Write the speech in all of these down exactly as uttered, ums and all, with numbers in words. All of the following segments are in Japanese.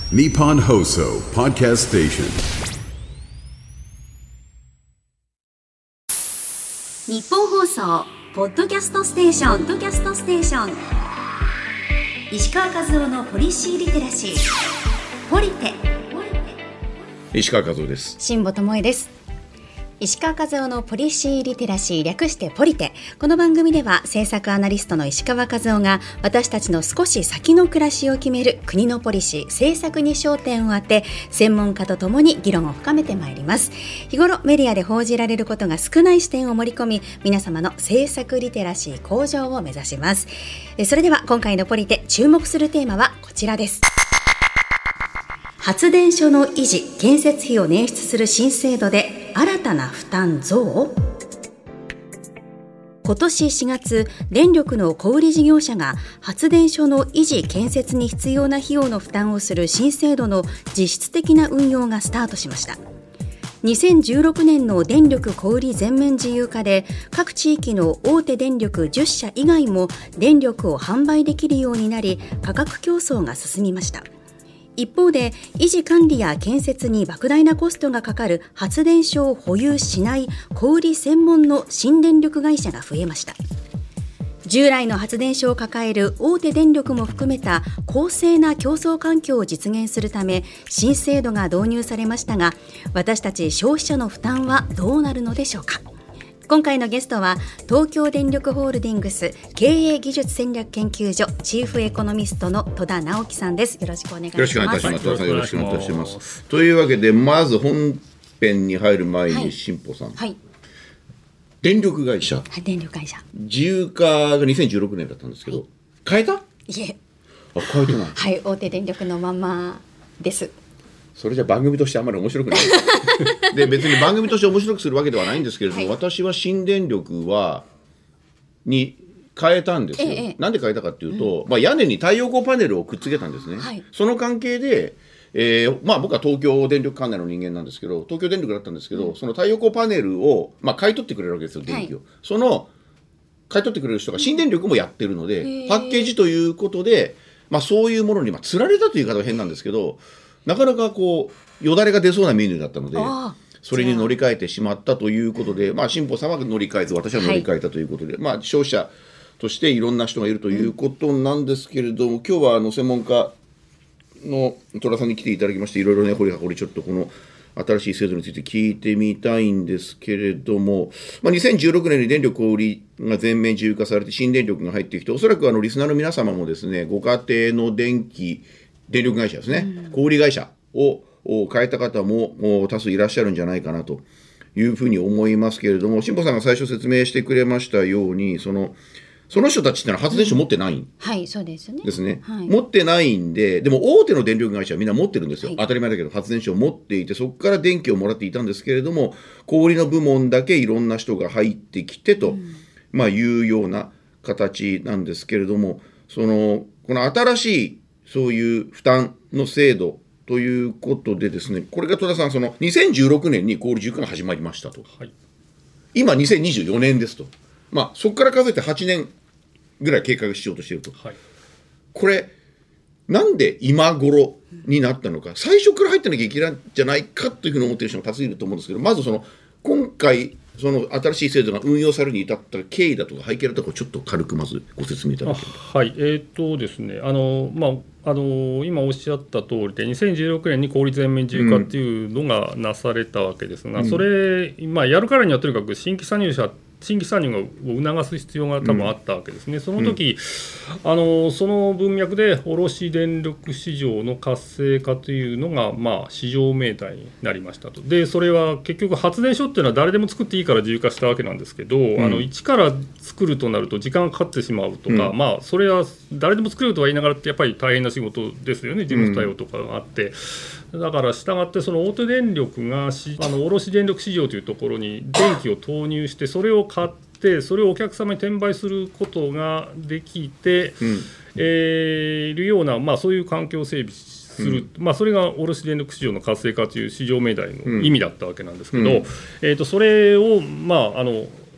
Nippon Hoso Podcast Station。 日本放送ポッドキャストステーションポッドキャストステーション石川和夫のポリシーリテラシーポリテ。 石川和夫です。 新保智恵です。石川和夫のポリシーリテラシー、略してポリテ。この番組では政策アナリストの石川和夫が私たちの少し先の暮らしを決める国のポリシー、政策に焦点を当て、専門家とともに議論を深めてまいります。日頃メディアで報じられることが少ない視点を盛り込み、皆様の政策リテラシー向上を目指します。それでは今回のポリテ、注目するテーマはこちらです。発電所の維持・建設費を捻出する新制度で新たな負担増？今年しがつ、電力の小売事業者が発電所の維持・建設に必要な費用の負担をする新制度の実質的な運用がスタートしました。にせんじゅうろくねんの電力小売全面自由化で、各地域の大手電力じゅっしゃ以外も電力を販売できるようになり、価格競争が進みました。一方で、維持管理や建設に莫大なコストがかかる発電所を保有しない小売専門の新電力会社が増えました。従来の発電所を抱える大手電力も含めた公正な競争環境を実現するため、新制度が導入されましたが、私たち消費者の負担はどうなるのでしょうか。今回のゲストは東京電力ホールディングス経営技術戦略研究所チーフエコノミストの戸田直樹さんです。よろしくお願いします。 よろしくお願いいたします。戸田さん、よろしくお願いいたします。というわけで、まず本編に入る前に新保さん、 はい、 電力会社、 はい、電力会社自由化がにせんじゅうろくねんだったんですけど、はい、変えた？ いえ、 あ、変えてない。 はい、大手電力のままです。 それじゃ番組としてあんまり面白くないで、別に番組として面白くするわけではないんですけれども、はい、私は新電力はに変えたんですよ、ええ、なんで変えたかっていうと、うん、まあ、屋根に太陽光パネルをくっつけたんですね、はい、その関係で、えーまあ、僕は東京電力管内の人間なんですけど、東京電力だったんですけど、うん、その太陽光パネルを、まあ、買い取ってくれるわけですよ、電気を、はい、その買い取ってくれる人が新電力もやってるので、うん、パッケージということで、まあ、そういうものに、まあ、釣られたという言い方は変なんですけど、なかなかこうよだれが出そうなメニューだったので、それに乗り換えてしまったということで、まあ、新保さんは乗り換えず、私は乗り換えたということで、はい、まあ、消費者としていろんな人がいるということなんですけれども、うん、今日はあの専門家の戸田さんに来ていただきまして、いろいろね、掘り葉掘りちょっとこの新しい制度について聞いてみたいんですけれども、まあ、にせんじゅうろくねんに電力小売が全面自由化されて新電力が入ってきて、おそらくあのリスナーの皆様もですね、ご家庭の電気電力会社ですね、うん、小売会社を変えた方も多数いらっしゃるんじゃないかなというふうに思いますけれども、新保さんが最初説明してくれましたように、そのその人たちってのは発電所持ってないん、うん、 はい、そうですね。 ですね、 はい、 持ってないんで、でも大手の電力会社はみんな持ってるんですよ、はい、当たり前だけど発電所を持っていて、そこから電気をもらっていたんですけれども、小売の部門だけいろんな人が入ってきてと、うん、まあ、いうような形なんですけれども、そのこの新しいそういう負担の制度ということでですね、これが戸田さん、そのにせんじゅうろくねんに小売自由化が始まりましたと、はい、今にせんにじゅうよねんですと、まあ、そこから数えてはちねんぐらい経過しようとしていると、はい、これなんで今頃になったのか、最初から入ってなきゃいけないんじゃないかというふうに思っている人が多数いると思うんですけど、まずその今回その新しい制度が運用されるに至った経緯だとか背景だとか、ちょっと軽くまずご説明いただければ。 はい、えーとですね、あのまああの今おっしゃった通りで、にせんじゅうろくねんに小売全面自由化っていうのがなされたわけですが、うん、それ、まあ、やるからにはとにかく新規参入者新規参入を促す必要が多分あったわけですね、うん、その時、うん、あのその文脈で卸電力市場の活性化というのが、まあ、市場命題になりましたと。でそれは結局発電所っていうのは誰でも作っていいから自由化したわけなんですけど、うん、あの一から作るとなると時間がかかってしまうとか、うん、まあ、それは誰でも作れるとは言いながらってやっぱり大変な仕事ですよね、事務対応とかがあって、うん、だからしたがってその大手電力がしあの卸電力市場というところに電気を投入して、それを買ってそれをお客様に転売することができて、うん、えー、いるような、まあ、そういう環境を整備する、うん、まあ、それが卸電力市場の活性化という市場命題の意味だったわけなんですけど、うんうん、えー、とそれを、まあ、あの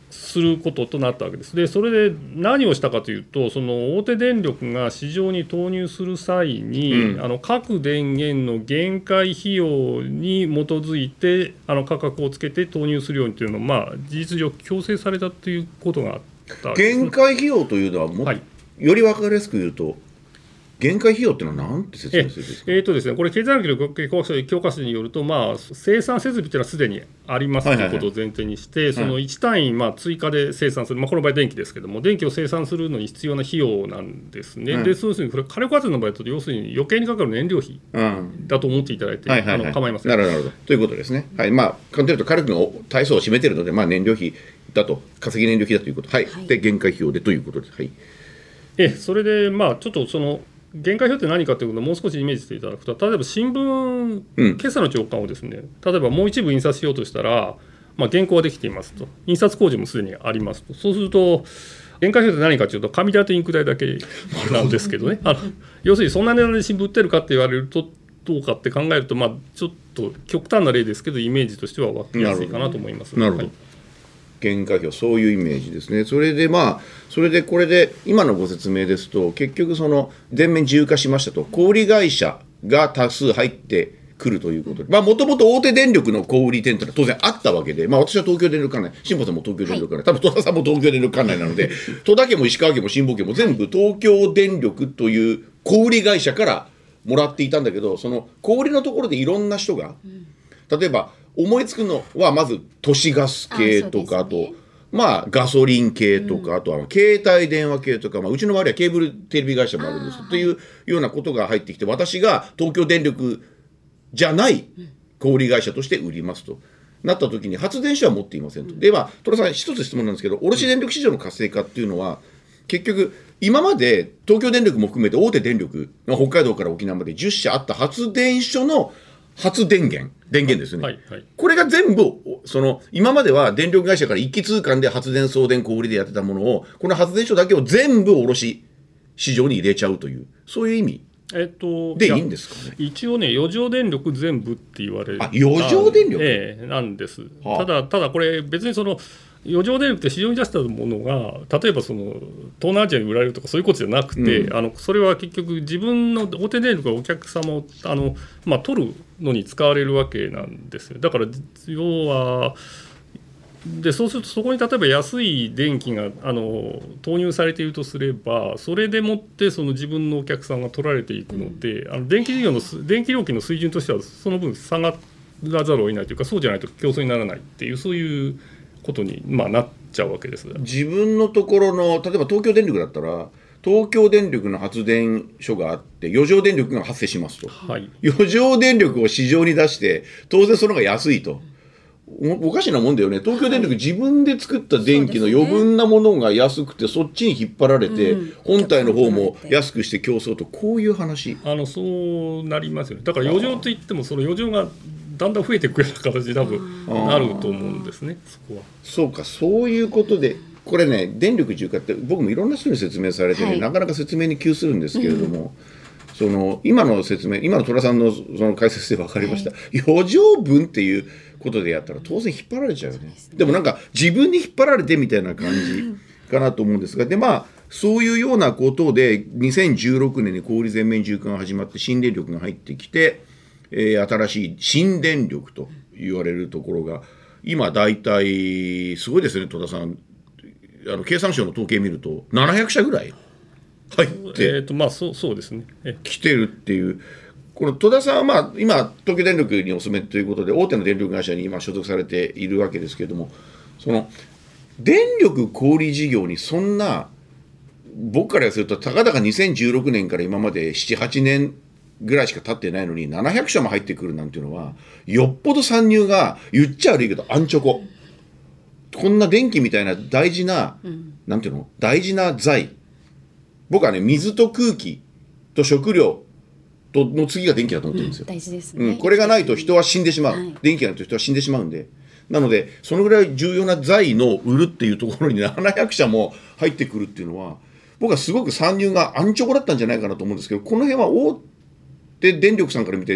することとなったわけです。でそれで何をしたかというと、その大手電力が市場に投入する際に、うん、あの各電源の限界費用に基づいてあの価格をつけて投入するようにというのを、まあ、事実上強制されたということがあったわけです。 限界費用というのはも、はい、より分かりやすく言うと限界費用っていうのは何て説明するんですか。 ええーとですね、これ経済学の教科書によると、まあ、生産設備というのはすでにありますということを前提にして、はいはいはい、そのいち単位、まあ、追加で生産する、まあ、この場合電気ですけども、電気を生産するのに必要な費用なんですね、はい、でそうするにこれ火力発電の場合だと要するに余計にかかる燃料費だと思っていただいて、うん、あの構いません。 なるほどなるほどということですね、はい、まあ簡単に言うと火力の大層を占めているので、まあ、燃料費だと化石燃料費だということ、はいはい、で限界費用でということです、はい、 えそれでまあちょっとその限界費用って何かということをもう少しイメージしていただくと、例えば新聞、今朝の朝刊をですね、例えばもう一部印刷しようとしたら、まあ、原稿はできていますと、印刷工事もすでにありますと、そうすると限界費用って何かというと紙代とインク代だけなんですけどねあの要するにそんな値段で新聞売ってるかって言われるとどうかって考えると、まあ、ちょっと極端な例ですけどイメージとしては分かりやすいかなと思います。 なるほど、はい、限界費用、そういうイメージですね。それでまあそれでこれで今のご説明ですと、結局その全面自由化しましたと、小売会社が多数入ってくるということで、まあもともと大手電力の小売店というのは当然あったわけで、まあ私は東京電力管内、辛坊さんも東京電力管内、はい、多分戸田さんも東京電力管内なので戸田家も石川家も辛坊家も全部東京電力という小売会社からもらっていたんだけど、その小売のところでいろんな人が、例えば思いつくのはまず都市ガス系とか、あとまあガソリン系とか、あとは携帯電話系とか、まあ、うちの周りはケーブルテレビ会社もあるんですというようなことが入ってきて、私が東京電力じゃない小売会社として売りますとなった時に、発電所は持っていませんと。でまあ戸田さん一つ質問なんですけど、卸電力市場の活性化っていうのは結局今まで東京電力も含めて大手電力、北海道から沖縄までじゅっ社あった発電所の発電源電源ですね、はいはい、これが全部その今までは電力会社から一気通貫で発電送電小売でやってたものを、この発電所だけを全部卸市場に入れちゃうという、そういう意味えっと、でいいんですかね。 一応ね、余剰電力全部って言われる、 あ余剰電力、 ええ、なんです、はあ、ただただこれ別にその余剰電力って市場に出したものが例えばその東南アジアに売られるとかそういうことじゃなくて、うん、あのそれは結局自分の大手電力がお客様をあの、まあ、取るのに使われるわけなんですよ。だから要はでそうするとそこに例えば安い電気があの投入されているとすれば、それでもってその自分のお客さんが取られていくので、うん、あの電気事業の電気料金の水準としてはその分下がらざるを得ないというか、そうじゃないと競争にならないっていう、そういうことに、まあ、なっちゃうわけです。 自分のところの例えば東京電力だったら東京電力の発電所があって余剰電力が発生しますと、はい、余剰電力を市場に出して当然その方が安いと、お, おかしなもんだよね。東京電力自分で作った電気の余分なものが安くてそっちに引っ張られて、うん、本体の方も安くして競争と、こういう話。 あのそうなりますよね。だから余剰といってもその余剰がだんだん増えていくような形に多分なると思うんですね。そこはそうか、そういうことでこれね、電力自由化って僕もいろんな人に説明されてね、はい、なかなか説明に窮するんですけれども、うん、その今の説明、今の戸田さんのその解説で分かりました、はい、余剰分っていうことでやったら当然引っ張られちゃうよね。でもなんか自分に引っ張られてみたいな感じかなと思うんですが、でまあそういうようなことでにせんじゅうろくねんに小売全面自由化が始まって新電力が入ってきて、えー、新しい新電力と言われるところが今だいたいすごいですね。戸田さん、あの経産省の統計見るとななひゃく社ぐらい入ってえーとまあ、そう、そうですね、 来てるっていう。この戸田さんは、まあ、今東京電力にお勤めということで大手の電力会社に今所属されているわけですけれども、その電力小売事業にそんな僕からするとたかだかにせんじゅうろくねんから今までななはちねんぐらいしか経ってないのにななひゃく社も入ってくるなんていうのは、よっぽど参入が言っちゃ悪いけどアンチョコ、こんな電気みたいな大事な、うん、なんていうの大事な財、僕はね水と空気と食料との次が電気だと思ってるんですよ、 うん、大事ですね、 うん、これがないと人は死んでしまう、はい、電気がないと人は死んでしまうんで、なのでそのぐらい重要な財の売るっていうところにななひゃく社も入ってくるっていうのは、僕はすごく参入がアンチョコだったんじゃないかなと思うんですけど、この辺は大手電力さんから見て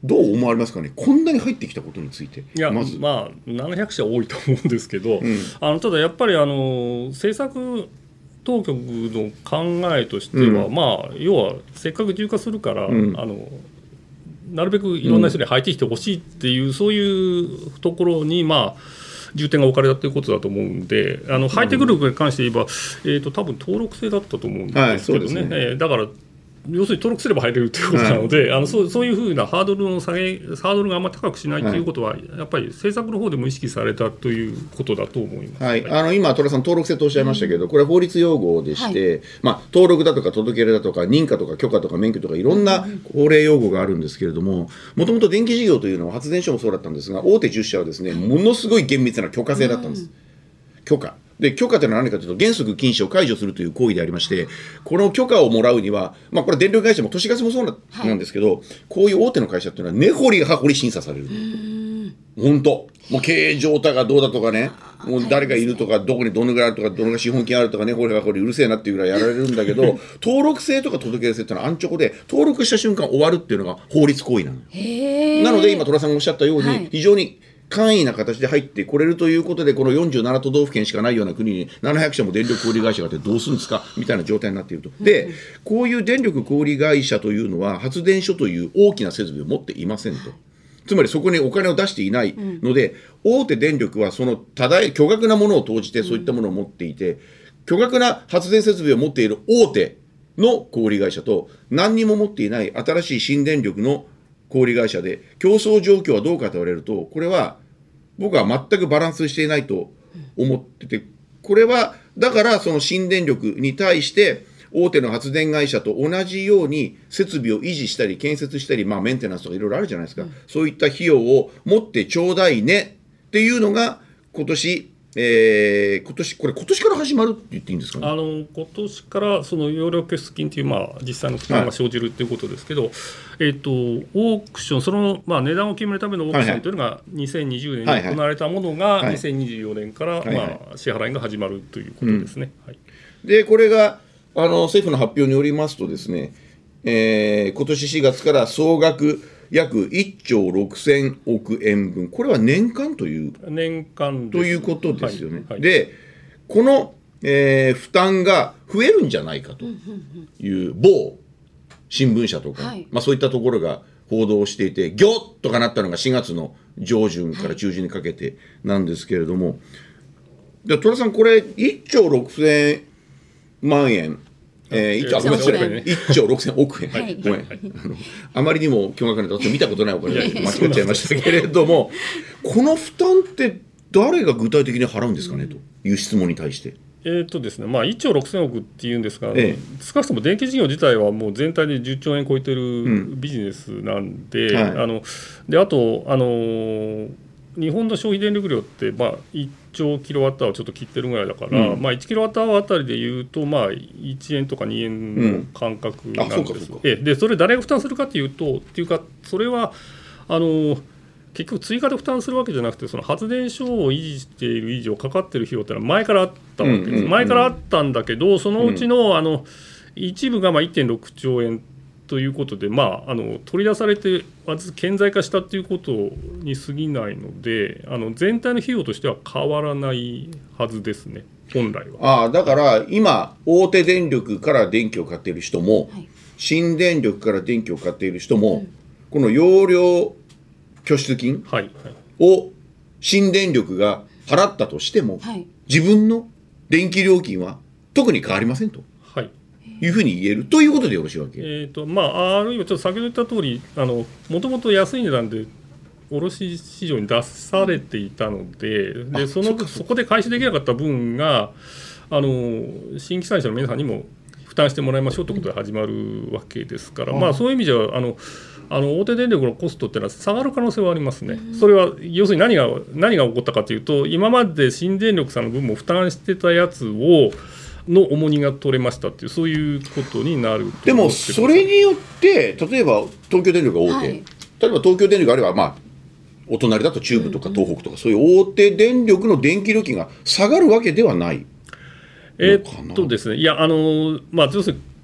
どう思われますかね、こんなに入ってきたことについて。 いや、 まずまあ、ななひゃくしゃ多いと思うんですけど、 うん、 あのただやっぱりあの政策当局の考えとしては、うん、まあ、要はせっかく自由化するから、うん、あのなるべくいろんな人に入ってきてほしいっていう、うん、そういうところに、まあ、重点が置かれたということだと思うんで、あの入ってくることに関して言えば、えーと、多分登録制だったと思うんですけどね、はい、ね、えー、だから要するに登録すれば入れるということなので、はい、あのそう、そういうふうなハードルの下げ、ハードルがあんまり高くしないということは、はい、やっぱり政策の方でも意識されたということだと思います。 はい、あの今、寅さん、登録制とおっしゃいましたけど、これは法律用語でして、はい、まあ、登録だとか届け出だとか、認可とか許可とか免許とか、いろんな法令用語があるんですけれども、もともと電気事業というのは、発電所もそうだったんですが、大手じゅっしゃはですね、ものすごい厳密な許可制だったんです。許可で、許可というのは何かというと、原則禁止を解除するという行為でありまして、この許可をもらうには、まあ、これ電力会社も都市ガスもそうな、はい、なんですけど、こういう大手の会社というのは根掘り葉掘り審査される。本当、もう経営状態がどうだとかね、もう誰がいるとか、どこにどのぐらいあるとか、どのぐらい資本金あるとかね、これがこれうるせえなっていうぐらいやられるんだけど、登録制とか届け出制っていうのは安直で、登録した瞬間終わるっていうのが法律行為なの。へなので、今、寅さんがおっしゃったように、はい、非常に簡易な形で入ってこれるということで、このよんじゅうなな都道府県しかないような国にななひゃくしゃも電力小売会社があってどうするんですかみたいな状態になっていると。で、こういう電力小売会社というのは発電所という大きな設備を持っていませんと。つまりそこにお金を出していないので、大手電力はその多大巨額なものを投じてそういったものを持っていて、巨額な発電設備を持っている大手の小売会社と何にも持っていない新しい新電力の小売会社で競争状況はどうかと言われると、これは僕は全くバランスしていないと思ってて、これはだからその新電力に対して大手の発電会社と同じように設備を維持したり建設したり、まあ、メンテナンスとかいろいろあるじゃないですか、うん、そういった費用を持ってちょうだいねっていうのが今年えー、今年これ今年から始まるって言っていいんですかね。 あの今年からその容量拠出金という、まあ、実際の負担が生じるということですけど、はい、えー、とオークションその、まあ、値段を決めるためのオークションというのがにせんにじゅうねんに行われたものがにせんにじゅうよねんから、まあ、支払いが始まるということですね。うん、はい、 でこれがあの政府の発表によりますとですね、えー、今年しがつから総額約いっちょうろくせんおくえんぶん、これは年間という年間ということですよね。 はいはい、 でこの、えー、負担が増えるんじゃないかという某新聞社とか、はい、まあ、そういったところが報道していて、ギョッとかなったのがしがつの上旬から中旬にかけてなんですけれども、はい、で寅さんこれいっちょうろくせんまんえん、えー、いっちょうろくせんおくえん、はい、ごめん、はい、あのあまりにも巨額なと見たことないお金で間違っちゃいましたけれども、この負担って誰が具体的に払うんですかねという質問に対して。 えーとですねまあ、いっちょうろくせんおくっていうんですが、ええ、少なくとも電気事業自体はもう全体でじゅっちょうえん超えてるビジネスなんで、うん、はい、あのであとあの日本の消費電力量って、まあ、いっちょうキロワットアワーちょっと切ってるぐらいだから、うん、まあ、いちキロワットアワーあたりでいうと、まあ、いちえんとかにえんの感覚なんです、うん、あ、そうかそうか。えでそれ誰が負担するかというとっていうかそれはあの結局追加で負担するわけじゃなくて、その発電所を維持している以上かかっている費用というのは前からあったわけです、うんうんうん、前からあったんだけど、そのうちの、うん、あの一部がまあいってんろくちょうえんということで、まあ、あの取り出されて顕在化したということに過ぎないので、あの全体の費用としては変わらないはずですね、本来は。 あだから今大手電力から電気を買っている人も、はい、新電力から電気を買っている人も、うん、この容量拠出金を新電力が払ったとしても、はい、自分の電気料金は特に変わりませんと、はい、いうふうに言えるということでよろしいわけ。 えーとまあ、あるいはちょっと先ほど言った通り、あのもともと安い値段で卸市場に出されていたので、で そ, の そ, そこで開始できなかった分があの新規参者の皆さんにも負担してもらいましょうということで始まるわけですから、うん、まあ、そういう意味ではあのあの大手電力のコストっていうのは下がる可能性はありますね。それは要するに何が何が起こったかというと、今まで新電力さんの分も負担してたやつをの重荷が取れましたっていう、そういうことになると。 でもそれによって例えば東京電力が大手、はい、例えば東京電力あるいはまあお隣だと中部とか東北とか、うんうん、そういう大手電力の電気料金が下がるわけではない。 えーっとですね、いやあのまあ要するに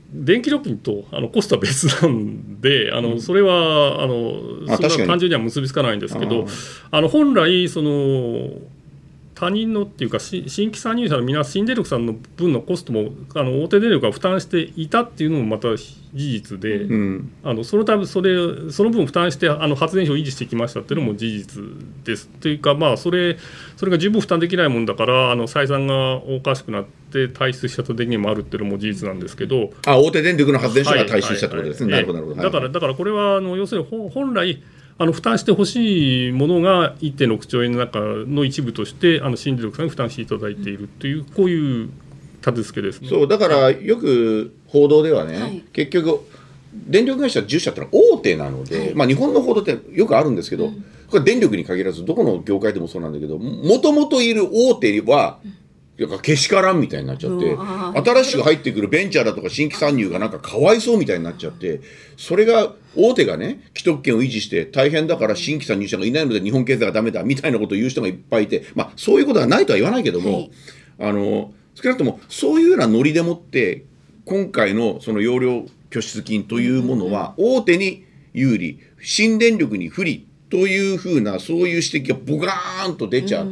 電気料金とあのコストは別なんで、あのそれはあのそんな単純には結びつかないんですけど、あの本来その他人のっていうか新規参入者の皆新電力さんの分のコストもあの大手電力が負担していたっていうのもまた事実で、うん、あのそのためそれその分負担してあの発電所を維持してきましたっていうのも事実ですというか、まあ、それそれが十分負担できないもんだからあの採算がおかしくなって退出したと的にもあるっていうのも事実なんですけど、 あ大手電力の発電所が退出したってことですね。なるほどなるほど。 だからだからこれはあの要するに本来あの負担してほしいものが いってんろくちょうえんの中の一部としてあの新電力さんに負担していただいているというこういう立て付けですね。 そうだからよく報道ではね、はい、結局電力会社じゅっしゃってのは大手なので、はい、まあ、日本の報道ってよくあるんですけど、うん、これ電力に限らずどこの業界でもそうなんだけどもともといる大手は、うんけしからんみたいになっちゃって、新しく入ってくるベンチャーだとか新規参入がなんかかわいそうみたいになっちゃって、それが大手がね既得権を維持して大変だから新規参入者がいないので日本経済がダメだみたいなことを言う人がいっぱいいて、まあそういうことはないとは言わないけども、はい、あの少なくともそういうようなノリでもって今回のその容量拠出金というものは大手に有利、新電力に不利というふうなそういう指摘がボカーンと出ちゃって、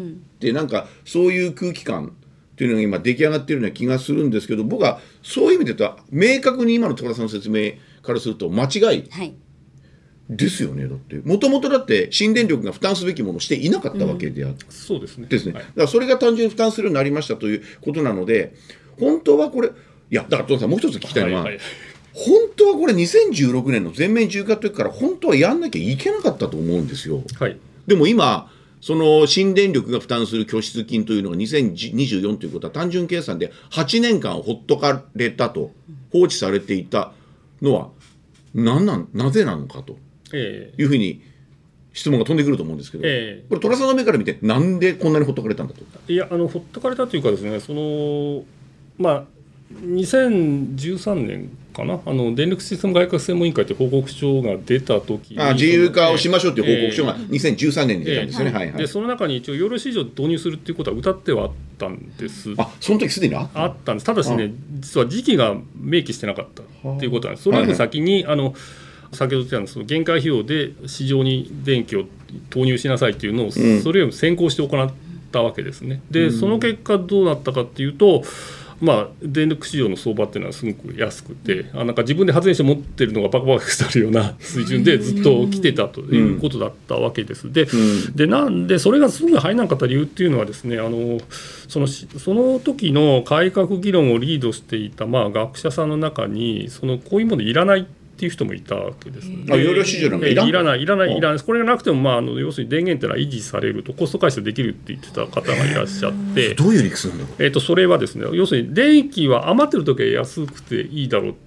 なんかそういう空気感というのが今出来上がっているような気がするんですけど、僕はそういう意味で言うと明確に今の所さんの説明からすると間違いですよね。はい、だってもともとだって新電力が負担すべきものをしていなかったわけであって、うん、 そうですね。 ですね。だからそれが単純に負担するようになりましたということなので、本当はこれいやだからトンさんもう一つ聞きたいのは、はいはい、本当はこれにせんじゅうろくねんの全面自由化の時から本当はやんなきゃいけなかったと思うんですよ。はい、でも今その新電力が負担する拠出金というのがにせんにじゅうよんということは単純計算ではちねんかんほっとかれたと放置されていたのは何なん、なぜなのかというふうに質問が飛んでくると思うんですけど、えー、これ寅さんの目から見てなんでこんなにほっとかれたんだと。 いやあのほっとかれたというかですね、そのまあにせんじゅうさんねんかな、あの電力システム改革専門委員会という報告書が出た時に、 あ自由化をしましょうという報告書がにせんじゅうさんねんに出たんですよね。えーはいはい、 でその中に一応容量市場を導入するということは謳ってはあったんです。 あその時すでにあった、 あったんです。ただしね、実は時期が明記してなかったということなんです。それよりも先に、はいはい、あの先ほど言ったその限界費用で市場に電気を投入しなさいというのを、うん、それよりも先行して行ったわけですね。で、うん、その結果どうなったかというと、まあ、電力市場の相場っていうのはすごく安くて、あなんか自分で発電所持ってるのがバカバカしたるような水準でずっと来てたということだったわけです。で、でなんでそれがすぐ入らなかった理由っていうのはですね、あのそのその時の改革議論をリードしていたまあ学者さんの中にそのこういうものいらないっていう人もいたわけです。 あ、容量市場なんかいらない、 いらない、いらない、いらない。これがなくても、まあ、あの要するに電源っていうのは維持されるとコスト回収できるって言ってた方がいらっしゃって、 どういう理屈なんだろう。 えーと、それはですね、要するに電気は余ってる時は安くていいだろうって、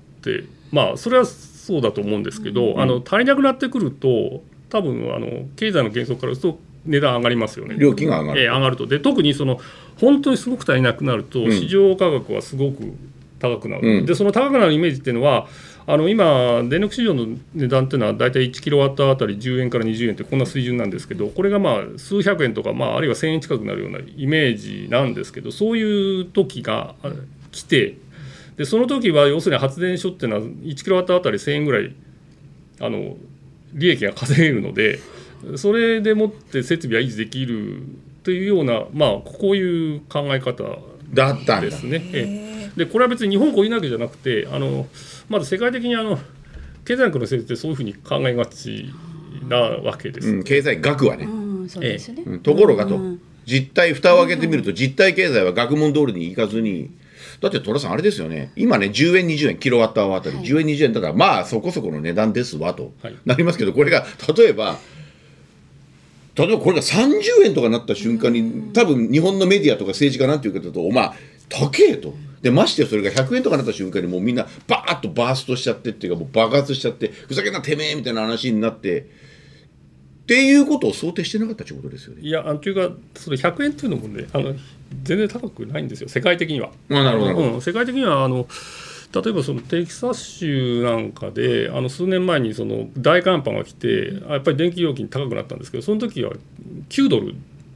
まあそれはそうだと思うんですけど、うん、あの足りなくなってくると多分あの経済の原則からすると値段上がりますよね。 料金が上がる、 えー、上がると。で特にその本当にすごく足りなくなると市場価格はすごく高くなる、うん、でその高くなるイメージっていうのはあの今電力市場の値段っていうのはだいたいいちキロワットあたりじゅうえんからにじゅうえんってこんな水準なんですけど、これがまあ数百円とか、まあ、あるいはせんえん近くなるようなイメージなんですけど、そういう時が来て、でその時は要するに発電所っていうのはいちキロワットあたりせんえんぐらいあの利益が稼げるので、それでもって設備は維持できるというような、まあ、こういう考え方だったんですね。ええでこれは別に日本固有なわけじゃなくて、あのまず世界的にあの経済学の先生ってそういうふうに考えがちなわけです、 うん、経済学はね、 うんそうですね、 ええ、ところがと、うん、実態蓋を開けてみると実体経済は学問通りにいかずに、だって寅さんあれですよね、今ねじゅうえんにじゅうえんキロワットアワーあたり、はい、じゅうえんにじゅうえんだからまあそこそこの値段ですわと、はい、なりますけど、これが例えば例えばこれがさんじゅうえんとかなった瞬間に多分日本のメディアとか政治家なんていうかだとまあ高えと。でましてそれがひゃくえんとかなった瞬間にもうみんなバーッとバーストしちゃってっていうかもう爆発しちゃって、ふざけんなてめえみたいな話になってっていうことを想定してなかったということですよね。 いやあのというかそれひゃくえんっていうのもねあの全然高くないんですよ、世界的には。 あなるほど、 うん、世界的にはあの例えばそのテキサス州なんかであの数年前にその大寒波が来てやっぱり電気料金高くなったんですけど、その時はきゅうドル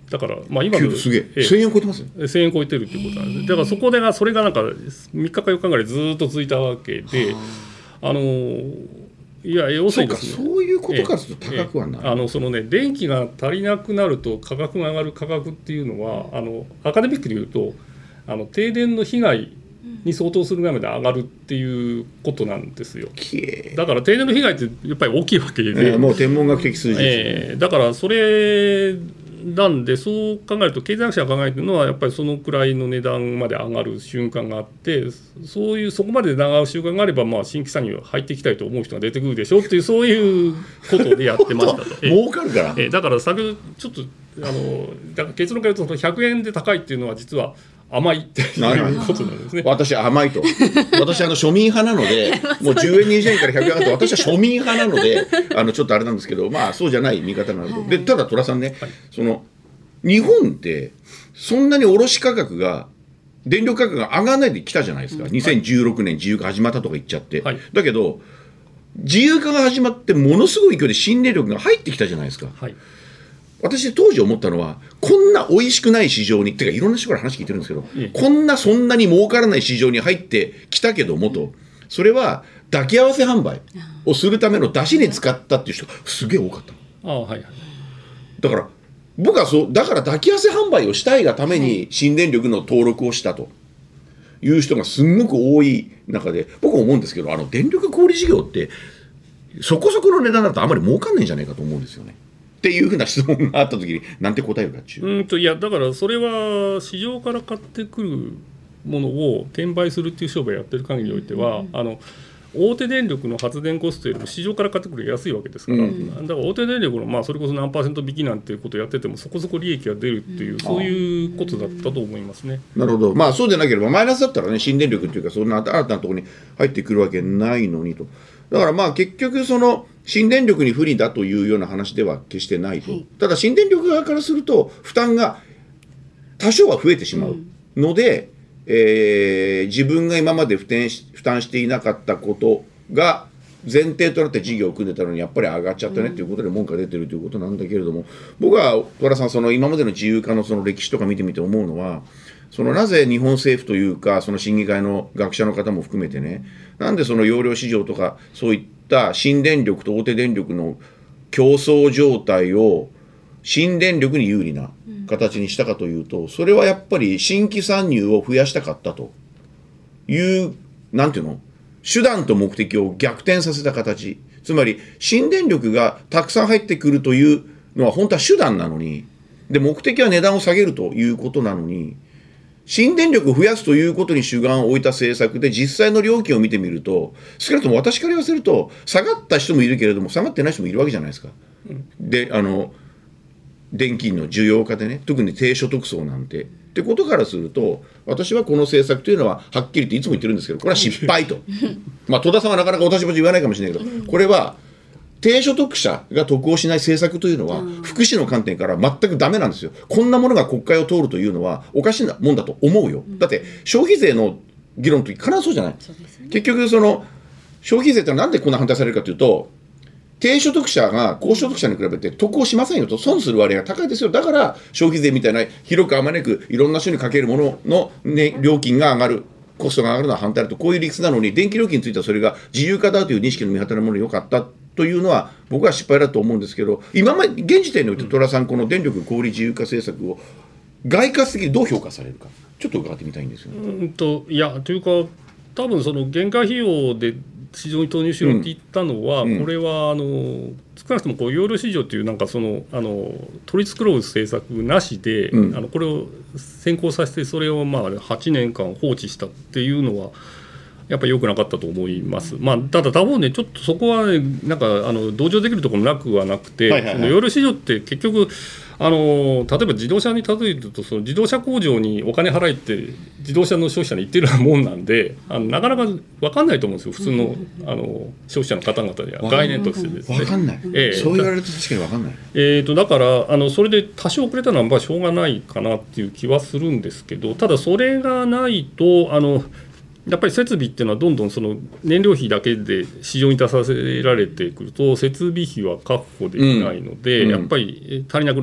だから、まあ、今のすげえ、ええ、せんえん超えてますよ。 せんえん超えてるってことなんです。だからそこでがそれがなんかみっかかよっかぐらいずっと続いたわけで、あのいや要するにですね、 そうか、そういうことからすると高くはない、 ええ、あのそのね、電気が足りなくなると価格が上がる価格っていうのは、あのアカデミックで言うとあの停電の被害に相当するぐらいまで上がるっていうことなんですよ。だから停電の被害ってやっぱり大きいわけで、 えー、もう天文学的数字ですね、 えー、だからそれなんで、そう考えると経済学者が考えてるのはやっぱりそのくらいの値段まで上がる瞬間があって、そういうそこまで値段が上がる瞬間があれば、まあ新規参入入っていきたいと思う人が出てくるでしょっていう、そういうことでやってましたと儲かるから、 えー、だから先ほどちょっとあのだから結論から言うとひゃくえんで高いっていうのは実は甘いっていうことなんですね。 私甘いと私あの庶民派なのでもうじゅうえんにじゅうえんからひゃくえん上がって、私は庶民派なのであのちょっとあれなんですけど、まあそうじゃない見方になると、はい、でただ虎さんね、はい、その日本ってそんなに卸価格が電力価格が上がらないできたじゃないですか、うん、にせんじゅうろくねん自由化始まったとか言っちゃって、はい、だけど自由化が始まってものすごい勢いで新電力が入ってきたじゃないですか、はい、私当時思ったのは、こんな美味しくない市場に、てかいろんな人から話聞いてるんですけど、うん、こんなそんなに儲からない市場に入ってきたけどもと、それは抱き合わせ販売をするための出しに使ったっていう人がすげえ多かったの。あ、はいはい、だから僕はそうだから抱き合わせ販売をしたいがために新電力の登録をしたという人がすんごく多い中で、僕は思うんですけど、あの電力小売事業ってそこそこの値段だとあんまり儲かんないんじゃないかと思うんですよね。っていうふうな質問があったときになんて答えるかっていう。 うんといやだからそれは市場から買ってくるものを転売するっていう商売やってる限りにおいては、うん、あの大手電力の発電コストよりも市場から買ってくる安いわけですから、うん、だから大手電力のまあそれこそ何パーセント引きなんていうことをやっててもそこそこ利益が出るっていう、うん、そういうことだったと思いますね。 なるほど。まあそうでなければマイナスだったらね、新電力っていうかそんな新たなところに入ってくるわけないのにと。だからまあ結局その新電力に不利だというような話では決してないと、はい、ただ新電力側からすると負担が多少は増えてしまうので、うんえー、自分が今まで負担し、負担していなかったことが前提となって事業を組んでたのにやっぱり上がっちゃったねということで文句が出てるということなんだけれども、僕は戸原さんその今までの自由化のその歴史とか見てみて思うのは、そのなぜ日本政府というかその審議会の学者の方も含めてね、なんでその容量市場とかそういった新電力と大手電力の競争状態を新電力に有利な形にしたかというと、それはやっぱり新規参入を増やしたかったというなんていうの手段と目的を逆転させた形。つまり新電力がたくさん入ってくるというのは本当は手段なのに、で目的は値段を下げるということなのに、新電力を増やすということに主眼を置いた政策で実際の料金を見てみると、少なくとも私から言わせると下がった人もいるけれども下がってない人もいるわけじゃないですか。うん、であの電気の需要化でね、特に低所得層なんてってことからすると、私はこの政策というのははっきりといつも言ってるんですけど、これは失敗とまあ戸田さんはなかなかお立場で言わないかもしれないけど、これは低所得者が得をしない政策というのは福祉の観点から全くダメなんですよ。こんなものが国会を通るというのはおかしなもんだと思うよ。だって消費税の議論の時必ずそうじゃない。結局その消費税ってなんでこんな反対されるかというと、低所得者が高所得者に比べて得をしませんよと、損する割合が高いですよ。だから消費税みたいな広くあまねくいろんな人にかけるものの、ね、料金が上がる、コストが上がるのは反対だと、こういう理屈なのに電気料金についてはそれが自由化だという認識の見方のものでよかったというのは僕は失敗だと思うんですけど、今まで現時点において戸田さん、この電力小売自由化政策を外貨的にどう評価されるかちょっと伺ってみたいんですよね。 うんといやというか多分その限界費用で市場に投入しようって言ったのは、うん、これはあの少なくともこう容量市場というなんかそのあの取り繕う政策なしで、うん、あのこれを先行させてそれをまあはちねんかん放置したっていうのはやっぱり良くなかったと思います。まあ、ただ多分ねちょっとそこは、ね、なんかあの同情できるところもなくはなくて、はいはいはい、その容量市場って結局あの例えば自動車に例えるとその自動車工場にお金払いって自動車の消費者に言ってるようなもんなんで、あのなかなか分かんないと思うんですよ、普通 の, あの消費者の方々には概念としてですね。 分かんない、えー、そう言われると確かに分かんない、 えー、とだからあのそれで多少遅れたのはまあしょうがないかなっていう気はするんですけど、ただそれがないとあのやっぱり設備っていうのはどんどんその燃料費だけで市場に出させられてくると設備費は確保できないので、うん、やっぱり足りなくなって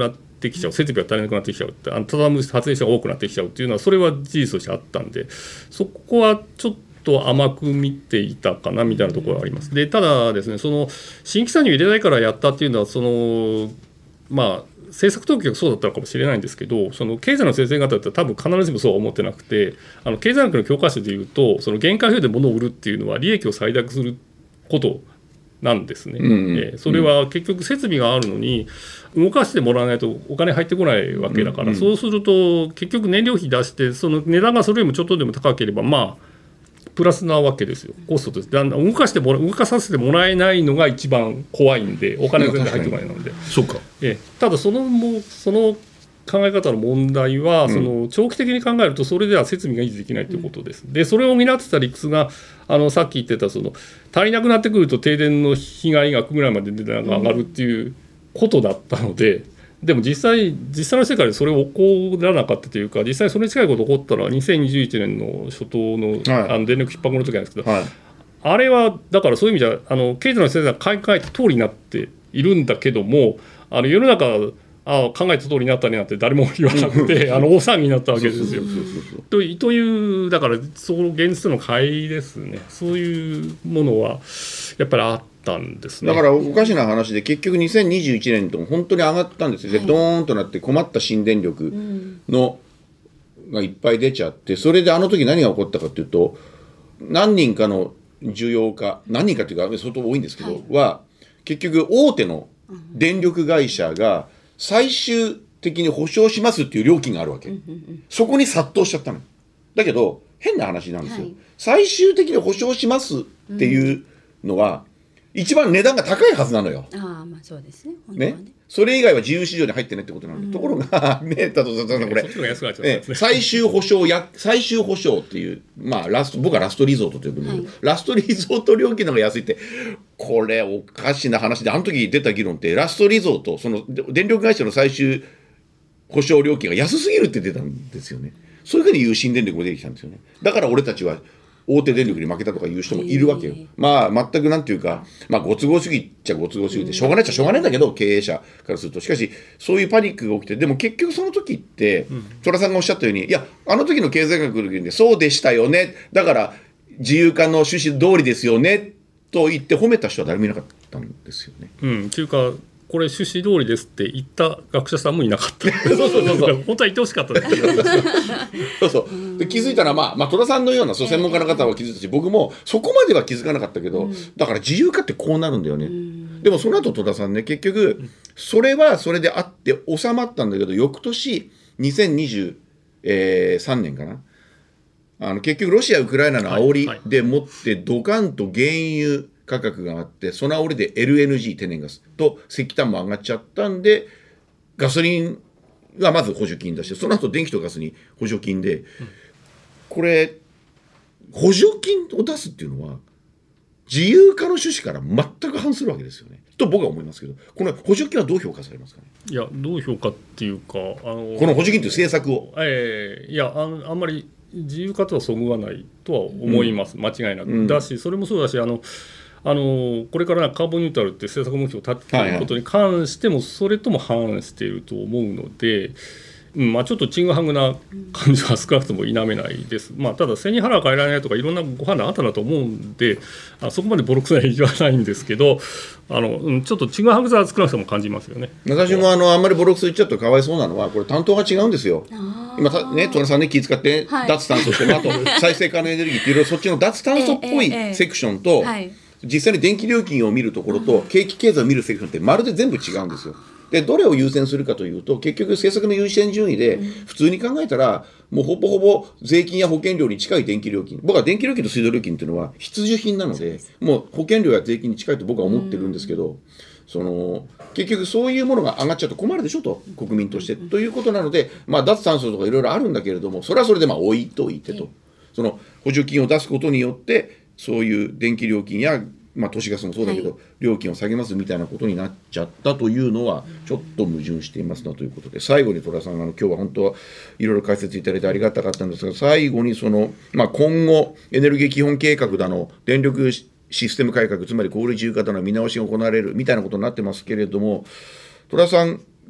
ってきちゃう、設備が足りなくなってきちゃうって、あの畳む発電所が多くなってきちゃうっていうのはそれは事実としてあったんで、そこはちょっと甘く見ていたかなみたいなところがあります。でただですね、その新規参入入れないからやったっていうのはそのまあ政策当局がそうだったのかもしれないんですけど、その経済の先生方って多分必ずしもそうは思ってなくて、あの経済学の教科書でいうとその原価費用で物を売るっていうのは利益を最大化することなんですね、うんうん、えー、それは結局設備があるのに動かしてもらわないとお金入ってこないわけだから、うんうん、そうすると結局燃料費出してその値段がそれよりもちょっとでも高ければまあプラスなわけですよ、コストとして。だんだん動かしてもら動かさせてもらえないのが一番怖いんで、お金が全然入ってこないので。 そうか、 えただそのもその考え方の問題は、うん、その長期的に考えるとそれでは設備が維持できないということです。でそれを担ってた理屈があのさっき言ってたその足りなくなってくると停電の被害額ぐらいまで値段が上がるっていうことだったので、うんでも実際、実際の世界でそれを起こらなかったというか、実際それに近いこと起こったのはにせんにじゅういちねんの初頭 の,、はい、あの電力逼迫の時なんですけど、はい、あれはだからそういう意味じゃあの経済の先生が考えた通りになっているんだけども、あの世の中あ考えた通りになったねなんて誰も言わなくてあの大騒ぎになったわけですよ。というだからその現実の乖離ですね。そういうものはやっぱりあったんですね。 だからおかしな話で結局にせんにじゅういちねんと本当に上がったんですよ、はい、でドーンとなって困った新電力の、うん、がいっぱい出ちゃって、それであの時何が起こったかというと、何人かの需要家何人かというか相当多いんですけど、はい、は結局大手の電力会社が最終的に保証しますっていう料金があるわけ、うんうんうん、そこに殺到しちゃったの。だけど変な話なんですよ、はい、最終的に保証しますっていうのは、うん、一番値段が高いはずなのよ。 あ、まあそうですね。本当はね。 ね、それ以外は自由市場に入ってねってことなんだ、うん、ところがね、たとさんこれ、ね、最終保証や最終保証っていう、まあラスト僕はラストリゾートと呼ぶんだけど、はい、ラストリゾート料金の方が安いって、これおかしな話で、あの時出た議論ってラストリゾート、その電力会社の最終保証料金が安すぎるって出たんですよね。そういうふうに言う新電力も出てきたんですよね。だから俺たちは大手電力に負けたとか言う人もいるわけよ。まあ全くなんていうか、まあご都合主義っちゃご都合主義でしょうがないっちゃしょうがないんだけど、経営者からすると。しかしそういうパニックが起きて、でも結局その時って寅さんがおっしゃったように、いやあの時の経済学の時にそうでしたよね、だから自由化の趣旨通りですよねと言って褒めた人は誰もいなかったんですよね。 うん、というかこれ趣旨通りですって言った学者さんもいなかったそうそうそうそう本当は言ってほしかったですけどそうそうで気づいたら、まあ、まあ戸田さんのようなそう専門家の方は気づいたし、僕もそこまでは気づかなかったけど、うん、だから自由化ってこうなるんだよね、うん、でもその後戸田さんね、結局それはそれであって収まったんだけど、翌年にせんにじゅうさんねんかな、あの結局ロシア・ウクライナの煽りでもってドカンと原油価格があって、その煽りで エルエヌジー 天然ガスと石炭も上がっちゃったんで、ガソリンがまず補助金出して、その後電気とガスに補助金で、うん、これ補助金を出すっていうのは自由化の趣旨から全く反するわけですよねと僕は思いますけど、この補助金はどう評価されますかね。 いやどう評価っていうか、あのこの補助金という政策を、 えー、いや あ, あんまり自由化とはそぐわないとは思います、うん、間違いなく、うん、だしそれもそうだし、あのあのこれからカーボンニュートラルって政策目標を立てていることに関してもそれとも反していると思うので、うんまあ、ちょっとちんぐはぐな感じは少なくとも否めないです、まあ、ただ背に腹は変えられないとかいろんなご判断あったんだと思うんで、あそこまでボロクソには言わないんですけど、あの、うん、ちょっとちんぐはぐさは少なくとも感じますよね。 私も あ, のあんまりボロクソ言っちゃうとかわいそうなのは、これ担当が違うんですよ。今たね、戸田さんね気遣って、はい、脱炭素して、あと再生可能エネルギーっていろいろそっちの脱炭素っぽいセクションと、ええええはい実際に電気料金を見るところと景気経済を見るセクションってまるで全部違うんですよ。でどれを優先するかというと、結局政策の優先順位で普通に考えたらもうほぼほぼ税金や保険料に近い電気料金、僕は電気料金と水道料金っていうのは必需品なので、もう保険料や税金に近いと僕は思ってるんですけど、その結局そういうものが上がっちゃうと困るでしょと、国民としてということなので、まあ、脱炭素とかいろいろあるんだけれども、それはそれでまあ置いといてと、その補助金を出すことによってそういう電気料金や、まあ、都市ガスもそうだけど、はい、料金を下げますみたいなことになっちゃったというのはちょっと矛盾していますなということで、最後に戸田さん、あの今日は本当はいろいろ解説いただいてありがたかったんですが、最後にその、まあ、今後エネルギー基本計画だの電力システム改革、つまり小売自由化だの見直しが行われるみたいなことになってますけれども、戸田さん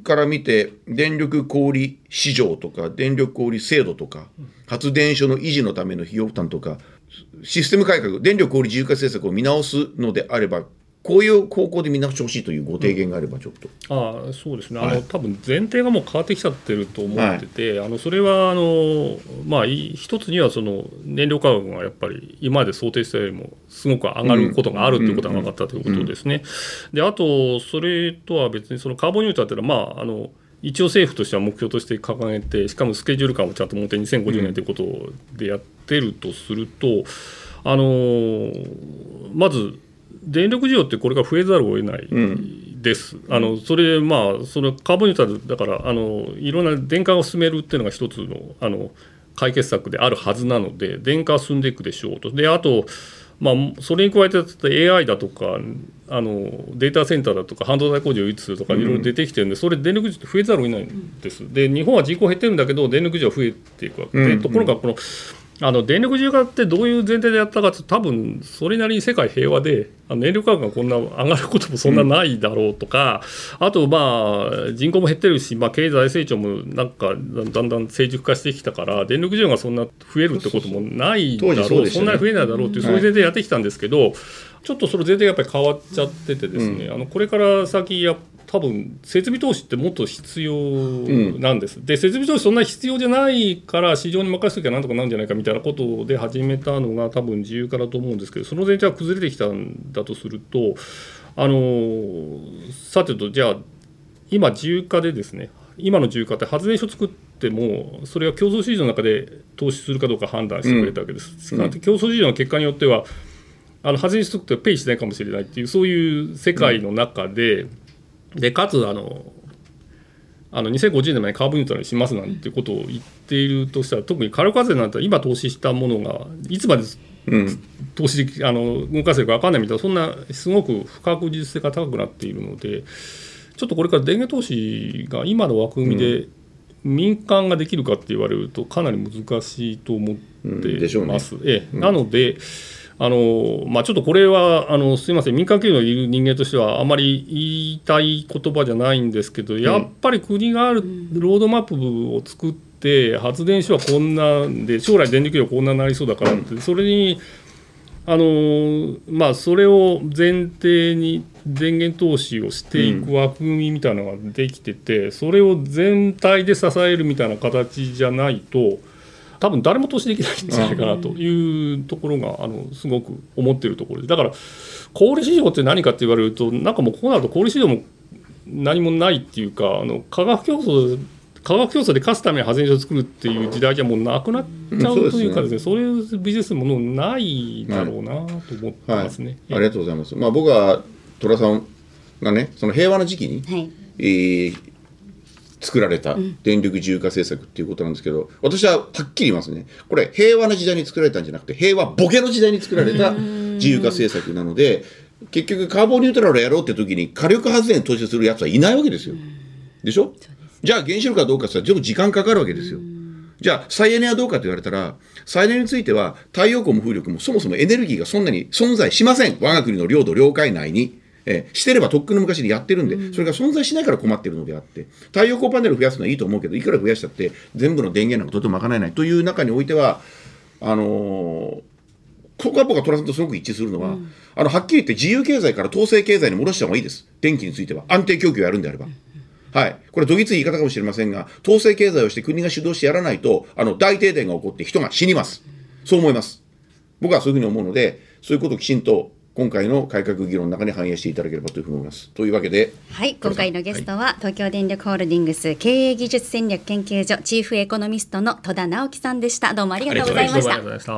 から見て電力小売市場とか電力小売制度とか発電所の維持のための費用負担とかシステム改革、電力小売自由化政策を見直すのであれば、こういう方向で見直してほしいというご提言があればちょっと、 うん、あそうですね、 はい、 あの多分前提がもう変わってきちゃってると思ってて、はい、あのそれはあの、まあ、一つにはその燃料価格がやっぱり今まで想定したよりもすごく上がることがあるということが分かったということですね。であとそれとは別にそのカーボンニュートラルというのは、まあ、あの一応政府としては目標として掲げて、しかもスケジュール感もちゃんと持ってにせんごじゅうねんということでやってるとすると、あのまず電力需要ってこれから増えざるを得ないです、うん、あのそれまあそのカーボンニュートラルだからあのいろんな電化を進めるっていうのが一つのあの解決策であるはずなので、電化は進んでいくでしょうと。であと、まあ、それに加えて エーアイ だとかあのデータセンターだとか半導体工場を輸出するとかいろいろ出てきてるんで、それ電力需要って増えざるを得ないんです。で日本は人口減ってるんだけど電力需要は増えていくわけで、うん、ところがこのあの電力自由化ってどういう前提でやったかというと、多分それなりに世界平和であの燃料価格がこんな上がることもそんなないだろうとか、うん、あとまあ人口も減ってるし、まあ、経済成長もなんかだんだん成熟化してきたから電力需要がそんな増えるってこともないだろう、 そうそう、ね、そんなに増えないだろうという、そういう前提でやってきたんですけど、はい、ちょっとその前提がやっぱり変わっちゃっててですね、うん、あのこれから先や多分設備投資ってもっと必要なんです、うん、で設備投資そんなに必要じゃないから市場に任せときゃなんとかなるんじゃないかみたいなことで始めたのが多分自由化だと思うんですけど、その前提は崩れてきたんだとすると、あのさてとじゃあ今自由化でですね、今の自由化って発電所作ってもそれは競争市場の中で投資するかどうか判断してくれたわけです、うん、競争市場の結果によってはあの発電所作ってペイしないかもしれないっていう、そういう世界の中で、うんでかつあのあのにせんごじゅうねんまでカーボンニュートラルにしますなんてことを言っているとしたら、特に火力発電なんて今投資したものがいつまで投資であの動かせるか分かんないみたいな、そんなすごく不確実性が高くなっているので、ちょっとこれから電源投資が今の枠組みで民間ができるかって言われるとかなり難しいと思ってます、うんねええ、なのであのまあ、ちょっとこれはあのすいません、民間企業にいる人間としてはあまり言いたい言葉じゃないんですけど、やっぱり国があるロードマップを作って発電所はこんなんで将来電力量こんなになりそうだからって、それにあの、まあ、それを前提に電源投資をしていく枠組みみたいなのができてて、それを全体で支えるみたいな形じゃないと多分誰も投資できないんじゃないかなというところがあのすごく思っているところです。だから小売市場って何かって言われると、なんかもうこうなると小売市場も何もないっていうか、あの価格競争価格競争で勝つために発電所を作るっていう時代じゃもうなくなっちゃうというかですね、そういうビジネスものないだろうなと思ってますね、 はいはい、ありがとうございます。まあ、僕は寅さんがね、その平和な時期に、はいえー作られた電力自由化政策っていうことなんですけど、私ははっきり言いますね、これ平和な時代に作られたんじゃなくて平和ボケの時代に作られた自由化政策なので、結局カーボンニュートラルをやろうって時に火力発電に投資するやつはいないわけですよ。でしょ。じゃあ原子力かどうかって言ったらちょっと時間かかるわけですよ。じゃあ再エネはどうかと言われたら、再エネについては太陽光も風力もそもそもエネルギーがそんなに存在しません。我が国の領土領海内にえー、してればとっくの昔にやってるんで、うん、それが存在しないから困ってるのであって、太陽光パネル増やすのはいいと思うけど、いくら増やしたって全部の電源なんかとても賄えないという中においては、あのー、ここは僕はトラさんとすごく一致するのは、うん、あのはっきり言って自由経済から統制経済に戻した方がいいです。電気については安定供給をやるんであれば、うんはい、これどぎつい言い方かもしれませんが、統制経済をして国が主導してやらないとあの大停電が起こって人が死にます。そう思います。僕はそういうふうに思うので、そういうことをきちんと今回の改革議論の中に反映していただければというふうに思います。というわけで、 はい、今回のゲストは、はい、東京電力ホールディングス経営技術戦略研究所チーフエコノミストの戸田直樹さんでした。どうもありがとうございました。 ありがとうございました。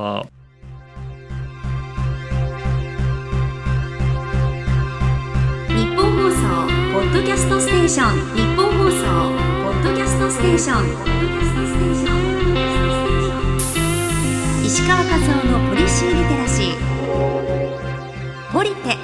日本放送ポッドキャストステーション、日本放送ポッドキャストステーション、石川和夫のポリシーリテラシーポリペ。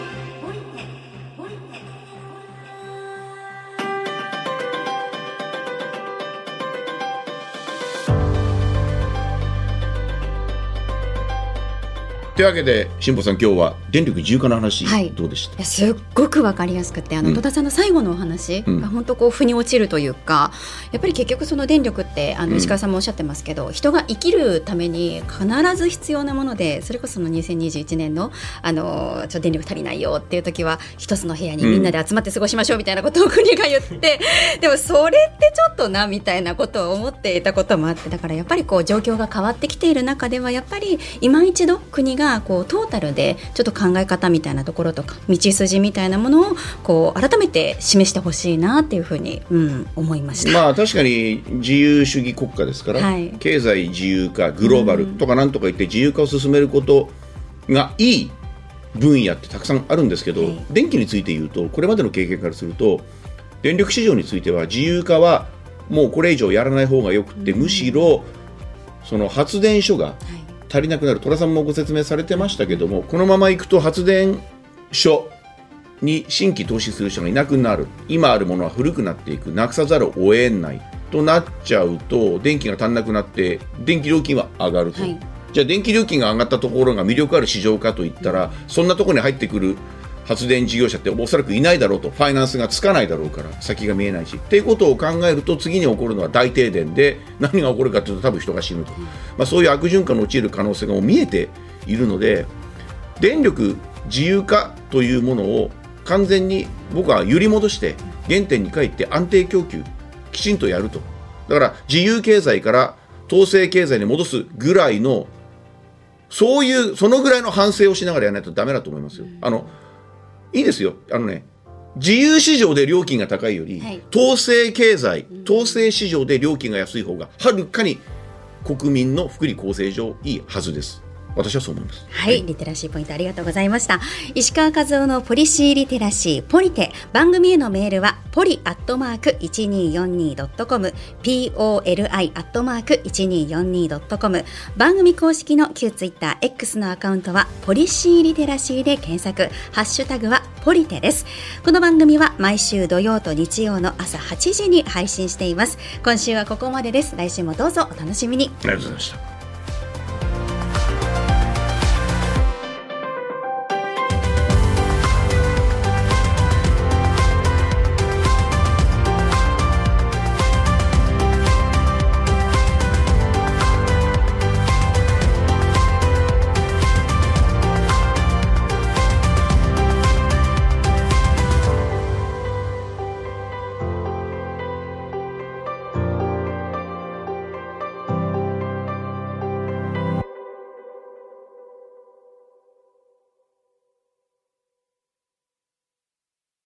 というわけで辛坊さん、今日は電力自由化の話、はい、どうでした？ いやすっごく分かりやすくて、あの、うん、戸田さんの最後のお話が本当こう腑に落ちるというか、やっぱり結局その電力ってあの石川さんもおっしゃってますけど、うん、人が生きるために必ず必要なもので、それこそのにせんにじゅういちねんの、あのちょっと電力足りないよっていう時は一つの部屋にみんなで集まって過ごしましょうみたいなことを国が言って、うん、でもそれってちょっとなみたいなことを思っていたこともあって、だからやっぱりこう状況が変わってきている中ではやっぱり今一度国がこうトータルでちょっと考え方みたいなところとか道筋みたいなものをこう改めて示してほしいなっていうふうに、うん、思いました。 まあ確かに自由主義国家ですから、はい、経済自由化グローバルとかなんとか言って自由化を進めることがいい分野ってたくさんあるんですけど、はい、電気について言うとこれまでの経験からすると電力市場については自由化はもうこれ以上やらない方がよくて、むしろその発電所が足りなくなる、戸田さんもご説明されてましたけども、このままいくと発電所に新規投資する人がいなくなる、今あるものは古くなっていく、なくさざるを得ないとなっちゃうと電気が足んなくなって電気料金は上がると、はい、じゃあ電気料金が上がったところが魅力ある市場かといったら、そんなところに入ってくる発電事業者っておそらくいないだろうと、ファイナンスがつかないだろうから先が見えないしっていうことを考えると、次に起こるのは大停電で、何が起こるかというと多分人が死ぬと、まあ、そういう悪循環に陥る可能性がもう見えているので、電力自由化というものを完全に僕は揺り戻して原点に帰って安定供給きちんとやると。だから自由経済から統制経済に戻すぐらいの、そういうそのぐらいの反省をしながらやらないとダメだと思いますよ。あのいいですよ、あのね、自由市場で料金が高いより、はい、統制経済、統制市場で料金が安い方がはるかに国民の福利厚生上いいはずです。私はそう思います。 はい、はい、リテラシーポイントありがとうございました。石川和夫のポリシーリテラシーポリテ、番組へのメールはポリアットマーク いちにーよんにードットコム ポリ アットマーク いちにーよんにードットコム、 番組公式の旧ツイッター X のアカウントはポリシーリテラシーで検索、ハッシュタグはポリテです。この番組は毎週土曜と日曜の朝はちじに配信しています。今週はここまでです。来週もどうぞお楽しみに。 ありがとうございました。